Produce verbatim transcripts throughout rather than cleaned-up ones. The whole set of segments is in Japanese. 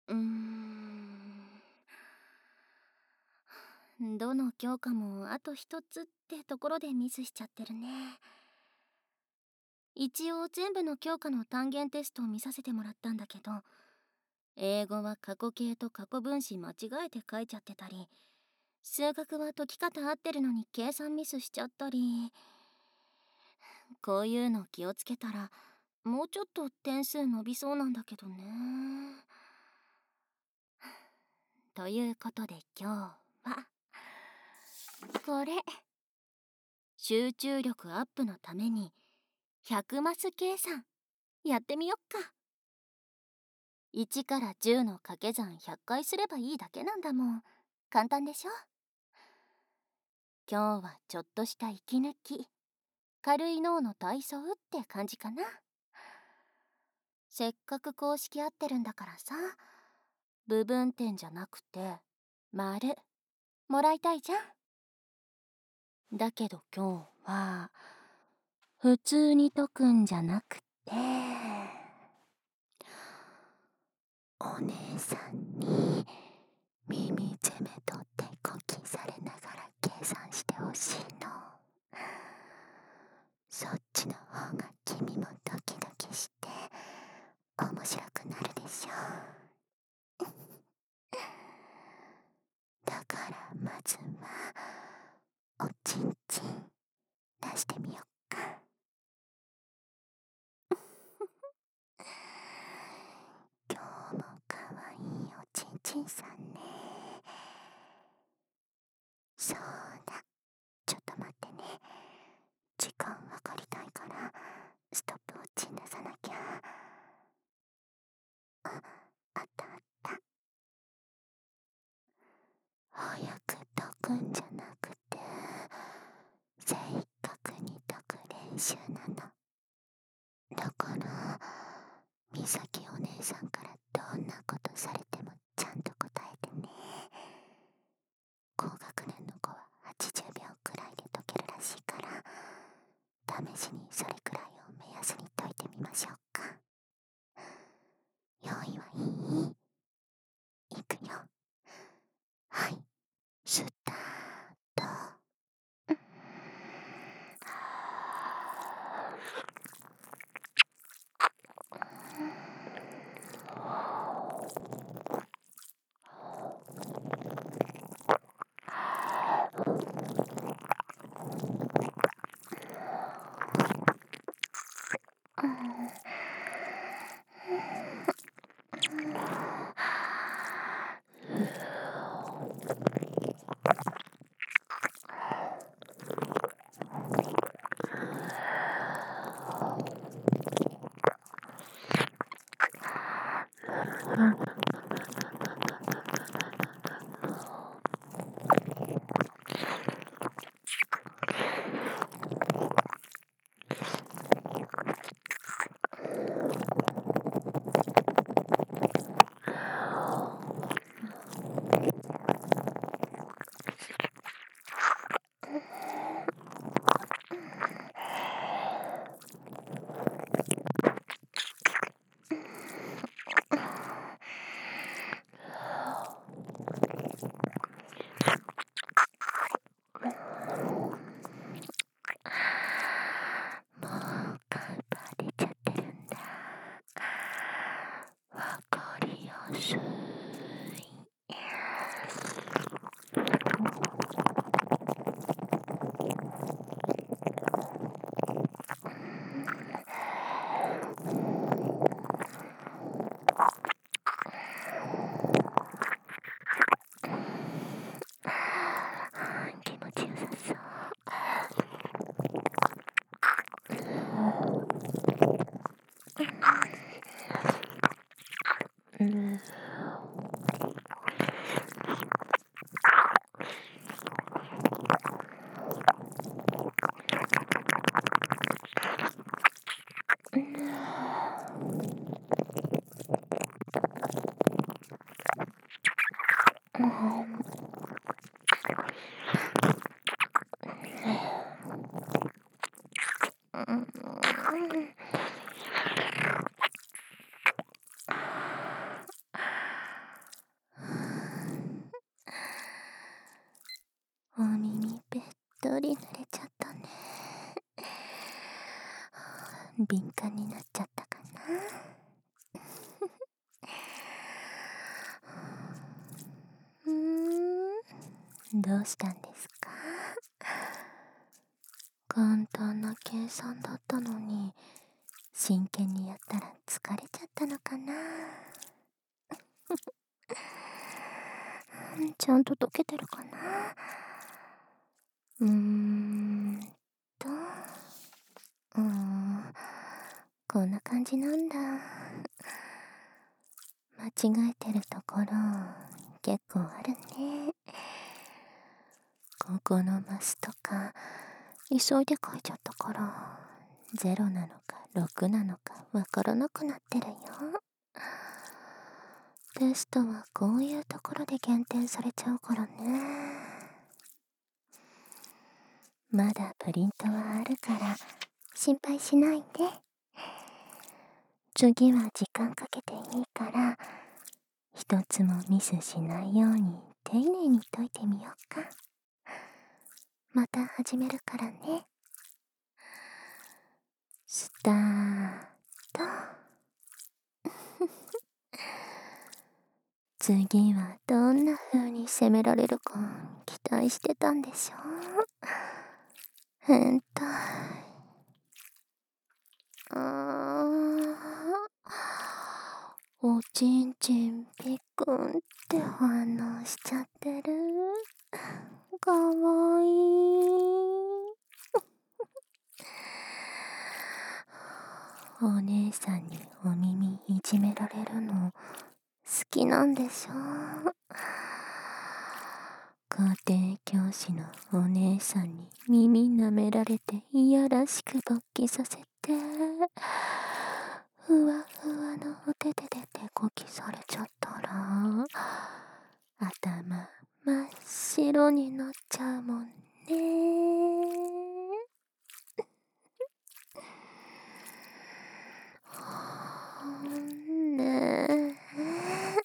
うーん。どの教科もあと一つってところでミスしちゃってるね。一応全部の教科の単元テストを見させてもらったんだけど、英語は過去形と過去分詞間違えて書いちゃってたり、数学は解き方合ってるのに計算ミスしちゃったり、こういうの気をつけたらもうちょっと点数伸びそうなんだけどね。ということで今日はこれ、集中力アップのためにひゃくマス計算やってみよっか。いちからじゅうの掛け算ひゃっかいすればいいだけなんだもん。簡単でしょ。今日はちょっとした息抜き、軽い脳の体操って感じかな。せっかく公式合ってるんだからさ、部分点じゃなくて丸もらいたいじゃん。だけど今日は普通に解くんじゃなくて、お姉さんに耳攻め取ってこきされながら計算してほしいの。そっちの方が君もドキドキして面白くなるでしょ。だからまずはおちんちん出してみよっか。今日もかわいいおちんちんさんね。そうだ、ちょっと待ってね。時間計りたいからストップウォッチ出さなきゃ。あ、あったあった。早く解くんじゃなくて正確に解く練習なの。だからみさきお姉さんからどんなことされてもちゃんと答えてね。高学年の子ははちじゅうびょうくらいで解けるらしいから、試しにそれくらいを目安に解いてみましょうか。用意はいい？いくよ。はい、スタート。もうカンパー出ちゃってるんだ。わかりやすい。気持ちよさそう。うん。 り濡れちゃったね。敏感になっちゃったかな。うーん、どうしたんですか？簡単な計算だったのに、真剣にやったら疲れちゃったのかな。ちゃんと解けてるかな。うーんと、うーん、こんな感じなんだ。間違えてるところ結構あるね。ここのマスとか急いで書いちゃったからゼロなのかろくなのかわからなくなってるよ。テストはこういうところで減点されちゃうからね。まだプリントはあるから心配しないで。次は時間かけていいから一つもミスしないように丁寧に解いてみようか。また始めるからね。スタート。次はどんな風に攻められるか期待してたんでしょ。変態。あー、おちんちんぴっくんって反応しちゃってる。かわいい。お姉さんにお耳いじめられるの好きなんでしょ。家庭教師のお姉さんに耳舐められていやらしく勃起させて、ふわふわのお手手で手こきされちゃったら頭真っ白になっちゃうもんね。ねえ、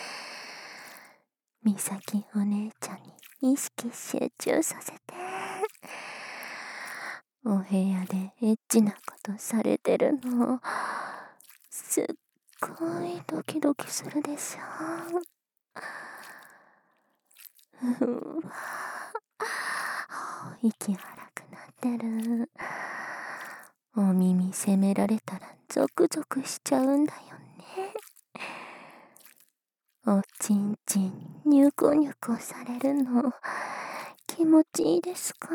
みさきお姉ちゃんに意識集中させて。お部屋でエッチなことされてるのすっごいドキドキするでしょ。うわ、息荒くなってる。お耳責められたらゾクゾクしちゃうんだよね。おちんちんニュコニュコされるの気持ちいいですか？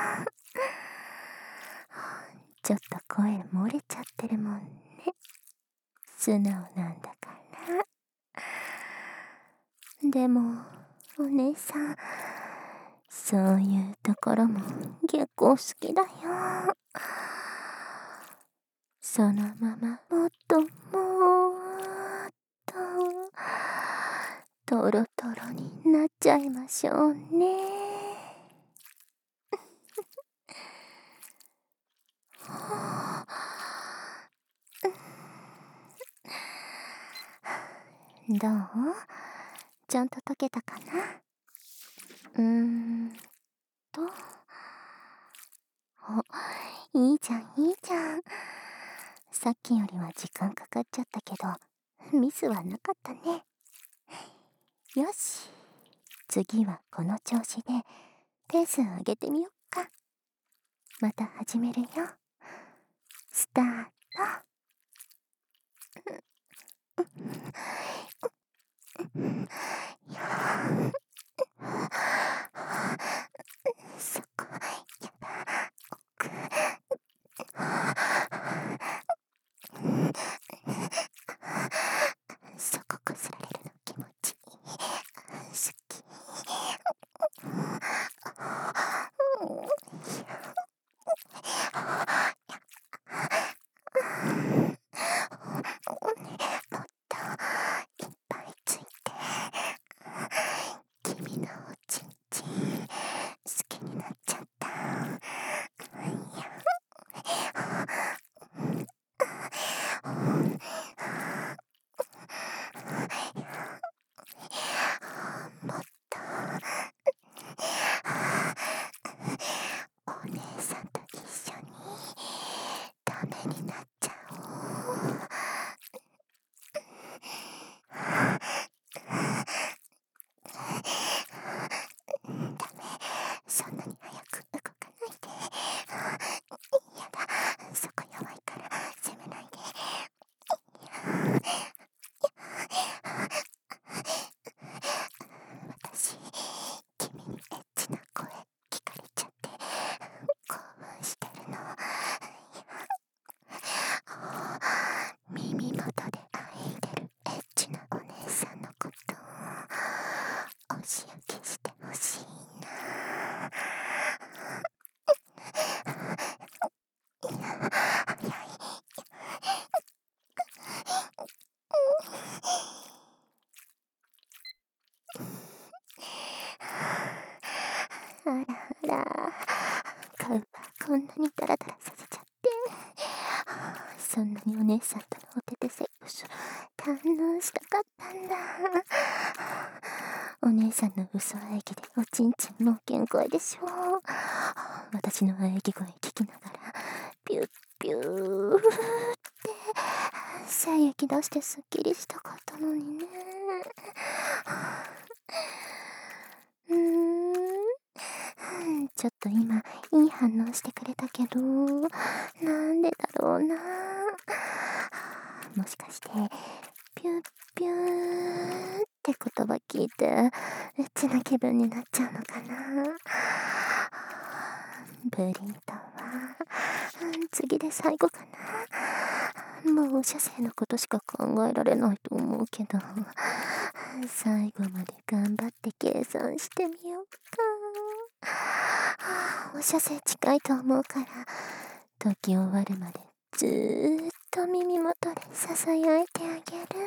ちょっと声漏れちゃってるもんね。素直なんだから。でもお姉さんそういうところも結構好きだよ。そのままもっともっとトロトロになっちゃいましょうね。どう？ちゃんと解けたかな？うーんと、お、いいじゃんいいじゃん。さっきよりは時間かかっちゃったけどミスはなかったね。よし、次はこの調子でペース上げてみよっか。また始めるよ。スタート。そこやだ、奥。そここすられるの気持ちいい。好き。もっといっぱいついて。君のおちんちん好きになっちゃった。もっとおあらあら、顔はこんなにダラダラさせちゃって。そんなにお姉さんとのお手手セックス堪能したかったんだ。お姉さんの嘘喘ぎでおちんちんも限界でしょ。私の喘ぎ声聞きながらピュッピューって精液出してすっきりしたかったのにね。うーん、ちょっと今いい反応してくれたけど、なんでだろうな。もしかしてピュッピューって言葉聞いてエッチな気分になっちゃうのかな。ブリートは次で最後かな。もう射精のことしか考えられないと思うけど、最後まで頑張って計算してみようか。お射精近いと思うから時終わるまでずーっと耳元でささやいてあげる。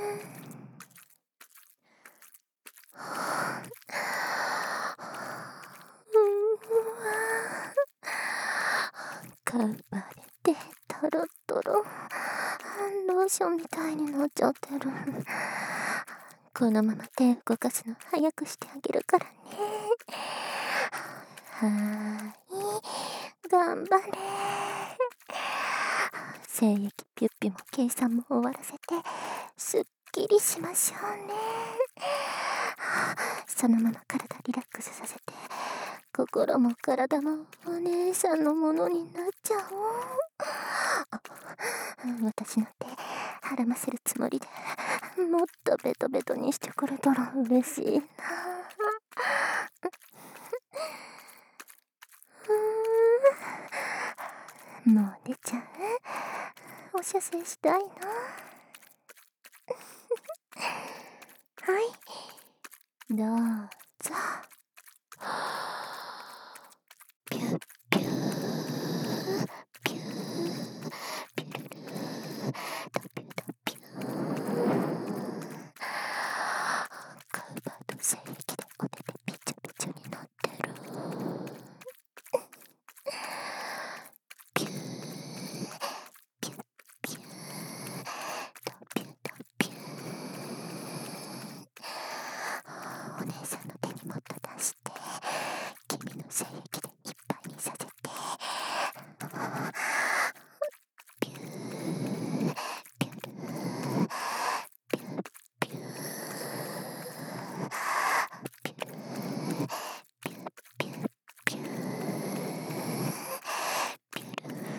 カバれてトロトロ、ローションみたいになっちゃってる。このまま手動かすの早くしてあげるからね。はーい、頑張れ。精液ピュッピュも計算も終わらせてすっきりしましょうね。そのまま体リラックスさせて心も体もお姉さんのものになっちゃおう。私なんて腹ませるつもりでもっとベトベトにしてくれたら嬉しいな。もう出ちゃう。お射精したいな。はい、どうぞ。ピュッピューピューピュルルドピュドピュー。カウバーと精液でお手でピチョピチョになってる。ピューピュッピュードピュドピュー。お姉さんの手にもっと出して君の精液でいっぱいにさせて。ピューピュルピュッピューピュルピュッピュッピューピュル。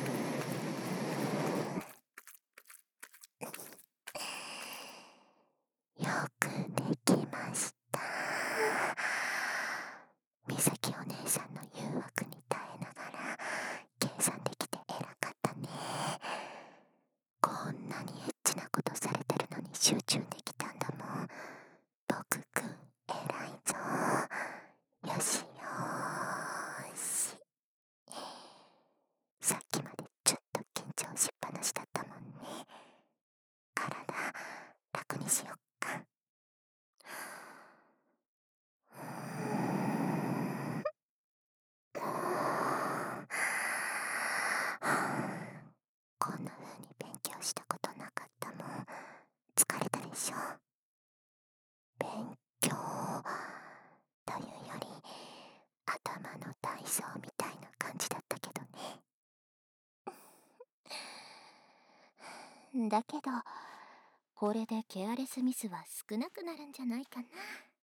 よくできました。みさきお姉さんの誘惑に耐えながら計算できて偉かったね。こんなにエッチなことされてるのに集中できたんだもん。僕くん偉いぞ。よしよーし。さっきまでちょっと緊張しっぱなしだったもんね。体楽にしよっか。こんな風に勉強したことなかったもん。疲れたでしょ。勉強というより頭の体操みたいな感じだったけどね。だけどこれでケアレスミスは少なくなるんじゃないかな。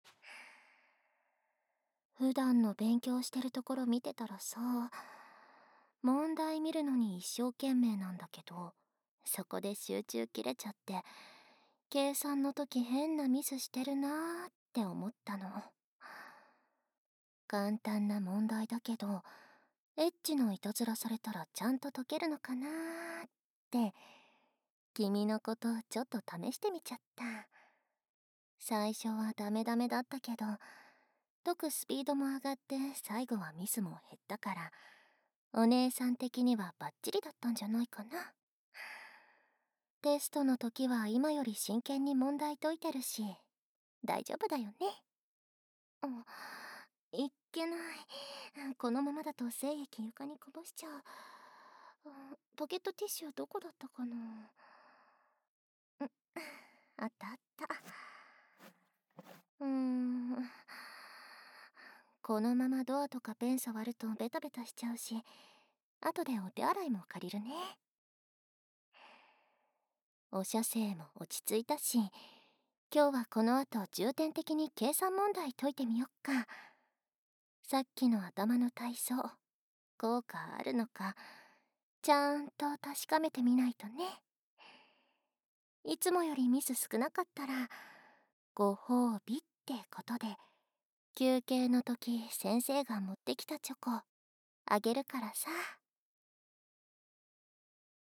普段の勉強してるところ見てたらさ、問題見るのに一生懸命なんだけど、そこで集中切れちゃって計算の時変なミスしてるなーって思ったの。簡単な問題だけどエッチのいたずらされたらちゃんと解けるのかなーって君のことちょっと試してみちゃった。最初はダメダメだったけど解くスピードも上がって最後はミスも減ったからお姉さん的にはバッチリだったんじゃないかな。テストの時は今より真剣に問題解いてるし大丈夫だよね。うん、 いっけない。このままだと精液床にこぼしちゃう。ポケットティッシュどこだったかな。んあったあった。うーん。このままドアとかペン触るとベタベタしちゃうし、後でお手洗いも借りるね。お射精も落ち着いたし、今日はこの後重点的に計算問題解いてみよっか。さっきの頭の体操、効果あるのか、ちゃんと確かめてみないとね。いつもよりミス少なかったら、ご褒美ってことで、休憩の時先生が持ってきたチョコ、あげるからさ。